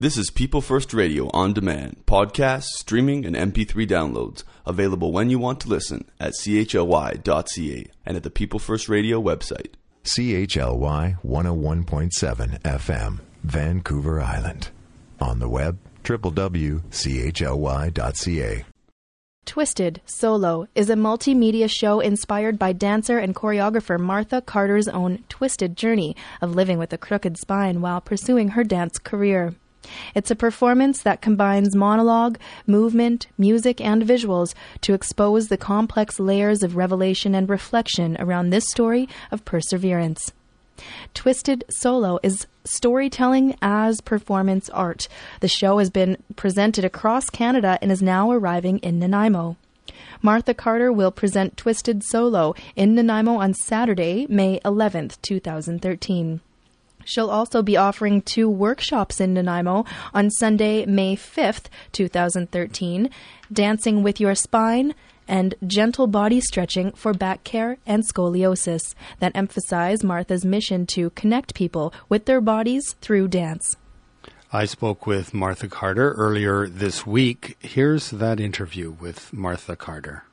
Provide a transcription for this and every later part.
This is People First Radio on demand, podcasts, streaming, and MP3 downloads, available when you want to listen at chly.ca and at the People First Radio website. CHLY 101.7 FM, Vancouver Island. On the web, www.chly.ca. Twisted Solo is a multimedia show inspired by dancer and choreographer Martha Carter's own twisted journey of living with a crooked spine while pursuing her dance career. It's a performance that combines monologue, movement, music, and visuals to expose the complex layers of revelation and reflection around this story of perseverance. Twisted Solo is storytelling as performance art. The show has been presented across Canada and is now arriving in Nanaimo. Martha Carter will present Twisted Solo in Nanaimo on Saturday, May 11th, 2013. She'll also be offering 2 workshops in Nanaimo on Sunday, May 5th, 2013, Dancing with Your Spine and Gentle Body Stretching for Back Care and Scoliosis, that emphasize Martha's mission to connect people with their bodies through dance. I spoke with Martha Carter earlier this week. Here's that interview with Martha Carter.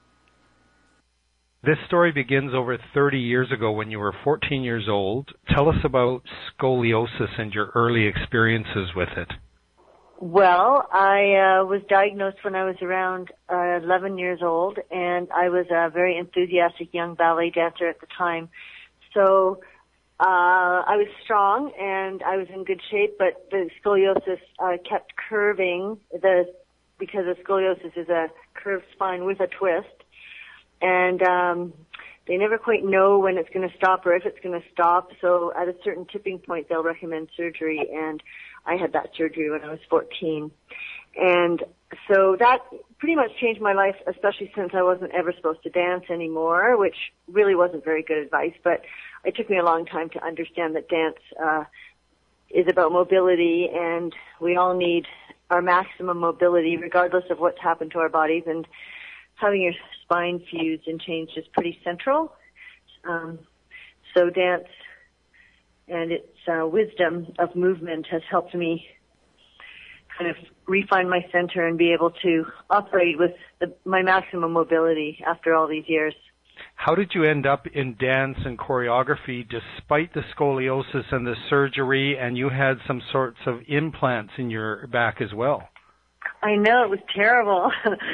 This story begins over 30 years ago when you were 14 years old. Tell us about scoliosis and your early experiences with it. Well, I was diagnosed when I was around 11 years old, and I was a very enthusiastic young ballet dancer at the time. So I was strong and I was in good shape, but the scoliosis kept curving because the scoliosis is a curved spine with a twist. And they never quite know when it's going to stop or if it's going to stop. So at a certain tipping point, they'll recommend surgery. And I had that surgery when I was 14. And so that pretty much changed my life, especially since I wasn't ever supposed to dance anymore, which really wasn't very good advice. But it took me a long time to understand that dance is about mobility, and we all need our maximum mobility regardless of what's happened to our bodies. And having your spine fused and changed is pretty central. So dance and its wisdom of movement has helped me kind of refine my center and be able to operate with my maximum mobility after all these years. How did you end up in dance and choreography despite the scoliosis and the surgery, and you had some sorts of implants in your back as well? I know, it was terrible.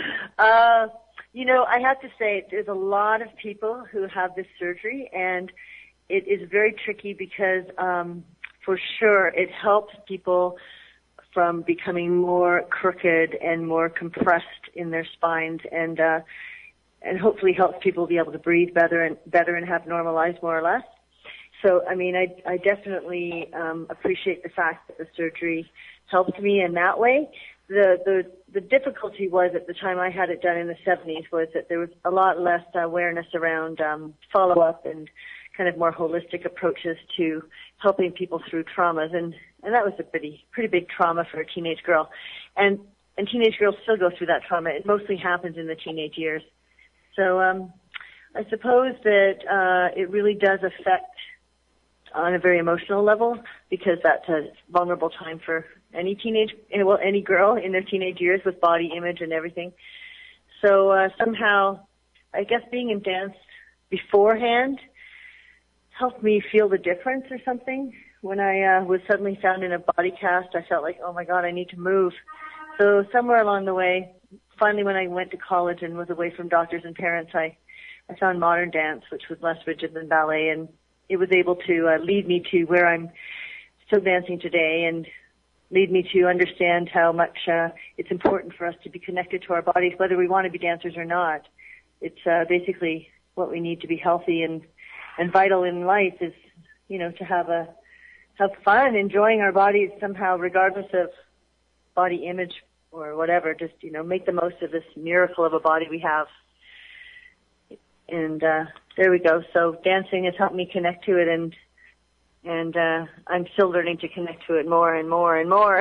I have to say, there's a lot of people who have this surgery, and it is very tricky because, for sure, it helps people from becoming more crooked and more compressed in their spines, and hopefully helps people be able to breathe better and have normal lives, more or less. So, I definitely appreciate the fact that the surgery helped me in that way. The difficulty was, at the time I had it done in the 70s, was that there was a lot less awareness around follow-up and kind of more holistic approaches to helping people through traumas, and that was a pretty big trauma for a teenage girl. And teenage girls still go through that trauma. It mostly happens in the teenage years. So I suppose that it really does affect on a very emotional level, because that's a vulnerable time for any any girl in their teenage years with body image and everything. So somehow, I guess being in dance beforehand helped me feel the difference or something. When I was suddenly found in a body cast, I felt like, oh my God, I need to move. So somewhere along the way, finally when I went to college and was away from doctors and parents, I found modern dance, which was less rigid than ballet, and it was able to lead me to where I'm still dancing today, and lead me to understand how much it's important for us to be connected to our bodies, whether we want to be dancers or not. It's basically what we need to be healthy and vital in life is, to have fun, enjoying our bodies somehow, regardless of body image or whatever. Just, make the most of this miracle of a body we have. And there we go. So dancing has helped me connect to it, and I'm still learning to connect to it more and more and more.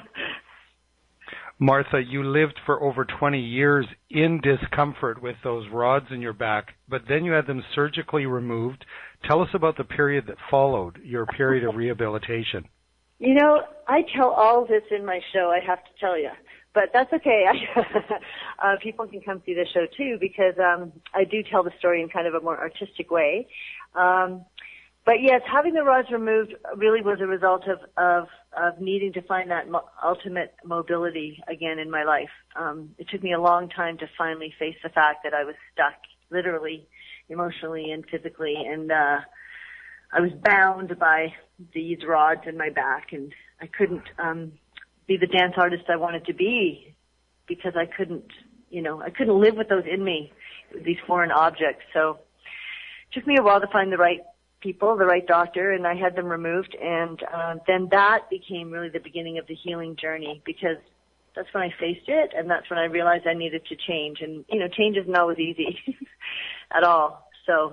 Martha, you lived for over 20 years in discomfort with those rods in your back, but then you had them surgically removed. Tell us about the period that followed, your period of rehabilitation. You know, I tell all of this in my show, I have to tell you. But that's okay. People can come see the show too, because I do tell the story in kind of a more artistic way. But yes, having the rods removed really was a result of needing to find that ultimate mobility again in my life. It took me a long time to finally face the fact that I was stuck, literally, emotionally and physically, and I was bound by these rods in my back, and I couldn't be the dance artist I wanted to be because I couldn't live with those in me, these foreign objects. So it took me a while to find the right people, the right doctor, and I had them removed, and then that became really the beginning of the healing journey, because that's when I faced it, and that's when I realized I needed to change. And, change isn't always easy at all. So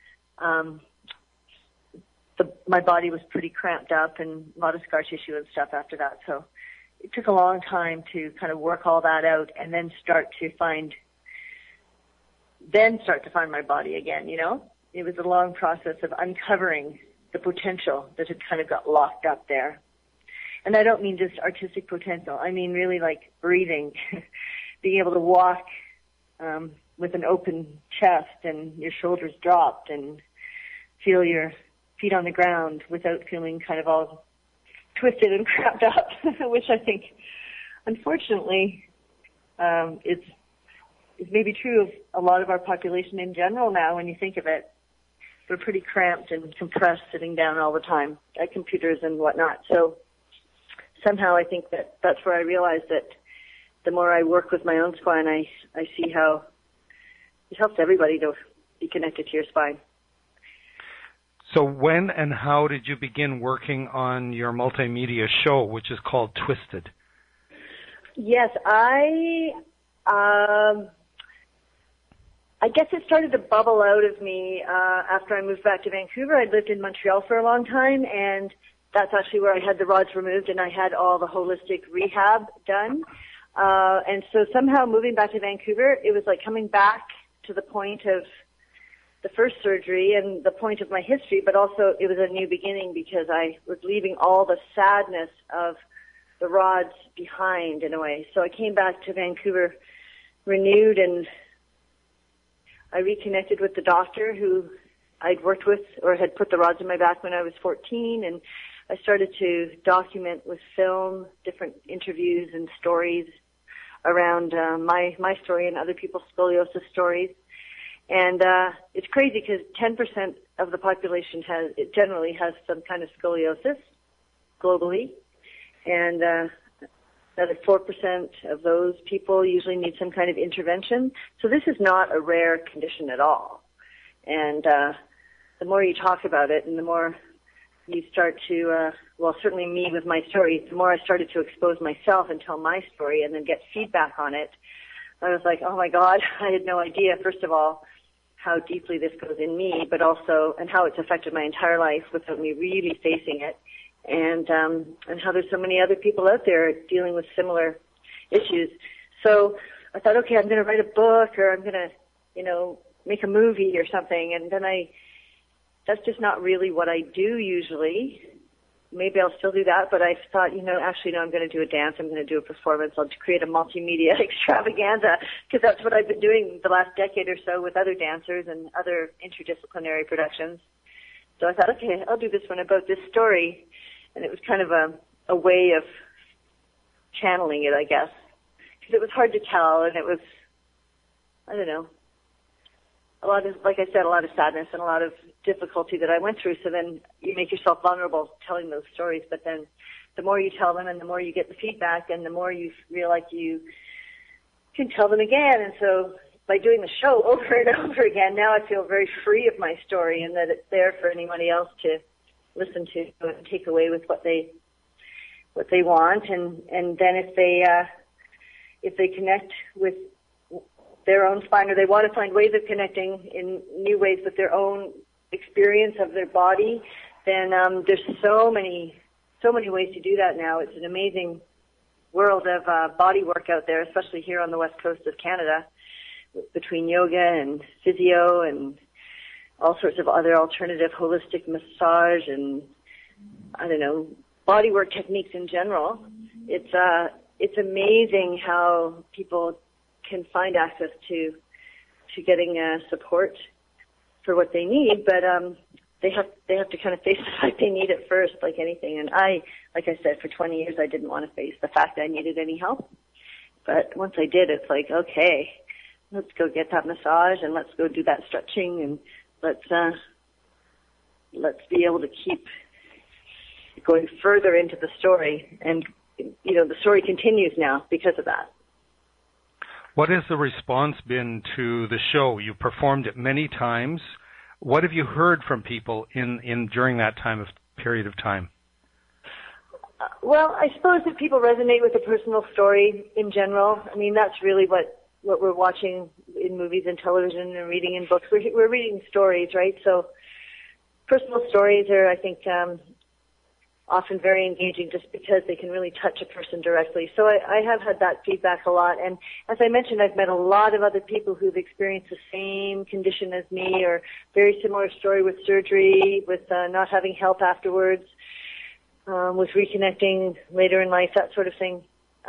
my body was pretty cramped up and a lot of scar tissue and stuff after that. So it took a long time to kind of work all that out and then start to find my body again, It was a long process of uncovering the potential that had kind of got locked up there. And I don't mean just artistic potential. I mean really like breathing, being able to walk with an open chest and your shoulders dropped and feel your feet on the ground without feeling kind of all twisted and cramped up, which I think, unfortunately, is maybe true of a lot of our population in general now when you think of it. We're pretty cramped and compressed sitting down all the time at computers and whatnot. So somehow I think that's where I realized that the more I work with my own spine, I see how it helps everybody to be connected to your spine. So when and how did you begin working on your multimedia show, which is called Twisted? Yes, I guess it started to bubble out of me after I moved back to Vancouver. I'd lived in Montreal for a long time, and that's actually where I had the rods removed, and I had all the holistic rehab done. And so somehow moving back to Vancouver, it was like coming back to the point of the first surgery and the point of my history, but also it was a new beginning because I was leaving all the sadness of the rods behind in a way. So I came back to Vancouver renewed, and I reconnected with the doctor who I'd worked with or had put the rods in my back when I was 14, and I started to document with film different interviews and stories around my story and other people's scoliosis stories. And it's crazy because 10% of the population generally has some kind of scoliosis globally, and another 4% of those people usually need some kind of intervention. So this is not a rare condition at all. And the more you talk about it and the more you start to, certainly me with my story, the more I started to expose myself and tell my story and then get feedback on it, I was like, oh my God, I had no idea, first of all, how deeply this goes in me, but also, and how it's affected my entire life without me really facing it, and how there's so many other people out there dealing with similar issues. So I thought, okay, I'm going to write a book, or I'm going to, make a movie or something, and then that's just not really what I do usually. Maybe I'll still do that, but I thought, actually, no, I'm going to do a dance. I'm going to do a performance. I'll create a multimedia extravaganza, because that's what I've been doing the last decade or so with other dancers and other interdisciplinary productions. So I thought, okay, I'll do this one about this story. And it was kind of a way of channeling it, I guess, because it was hard to tell, and it was, I don't know, a lot of, like I said, a lot of sadness and a lot of difficulty that I went through. So then you make yourself vulnerable telling those stories, but then the more you tell them and the more you get the feedback and the more you feel like you can tell them again. And so by doing the show over and over again, now I feel very free of my story, and that it's there for anybody else to listen to and take away with what they want. And then if they connect with their own spine, or they want to find ways of connecting in new ways with their own experience of their body, then there's so many ways to do that now. It's an amazing world of body work out there, especially here on the west coast of Canada, between yoga and physio and all sorts of other alternative holistic massage and, bodywork techniques in general. It's amazing how people can find access to getting support for what they need, but they have to kind of face the fact they need it first, like anything. And like I said, for 20 years I didn't want to face the fact that I needed any help. But once I did, it's like, okay, let's go get that massage and let's go do that stretching, and let's be able to keep going further into the story. And the story continues now because of that. What has the response been to the show? You performed it many times. What have you heard from people during that period of time? Well, I suppose that people resonate with the personal story in general. I mean, that's really what we're watching in movies and television and reading in books. We're reading stories, right? So personal stories are, I think, often very engaging just because they can really touch a person directly. So I have had that feedback a lot. And as I mentioned, I've met a lot of other people who've experienced the same condition as me, or very similar story with surgery, with not having help afterwards, with reconnecting later in life, that sort of thing.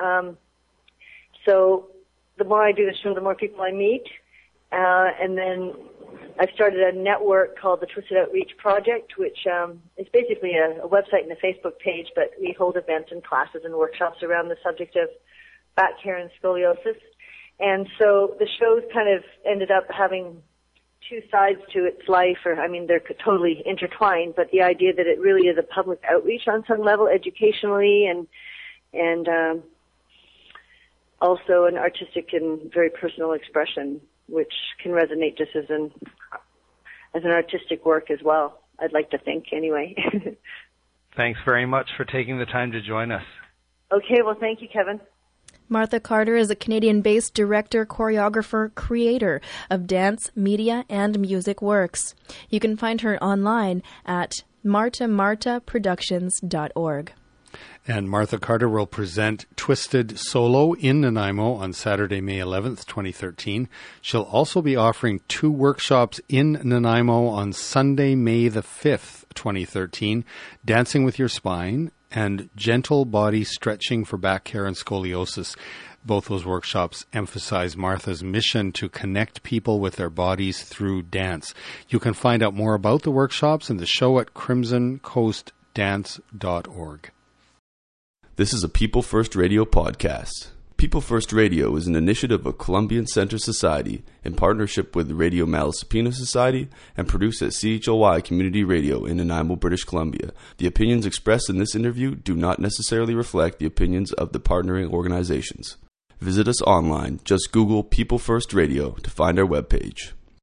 So the more I do the show, the more people I meet. And then I've started a network called the Twisted Outreach Project, which is basically a website and a Facebook page, but we hold events and classes and workshops around the subject of back care and scoliosis. And so the show's kind of ended up having two sides to its life, they're totally intertwined, but the idea that it really is a public outreach on some level, educationally, and also an artistic and very personal expression, which can resonate just as an artistic work as well, I'd like to think, anyway. Thanks very much for taking the time to join us. Okay, well, thank you, Kevin. Martha Carter is a Canadian-based director, choreographer, creator of dance, media, and music works. You can find her online at martamartaproductions.org. And Martha Carter will present Twisted Solo in Nanaimo on Saturday, May 11th, 2013. She'll also be offering 2 workshops in Nanaimo on Sunday, May the 5th, 2013, Dancing with Your Spine and Gentle Body Stretching for Back Care and Scoliosis. Both those workshops emphasize Martha's mission to connect people with their bodies through dance. You can find out more about the workshops and the show at crimsoncoastdance.org. This is a People First Radio podcast. People First Radio is an initiative of Columbian Center Society in partnership with the Radio Malaspina Society and produced at CHLY Community Radio in Nanaimo, British Columbia. The opinions expressed in this interview do not necessarily reflect the opinions of the partnering organizations. Visit us online. Just Google People First Radio to find our webpage.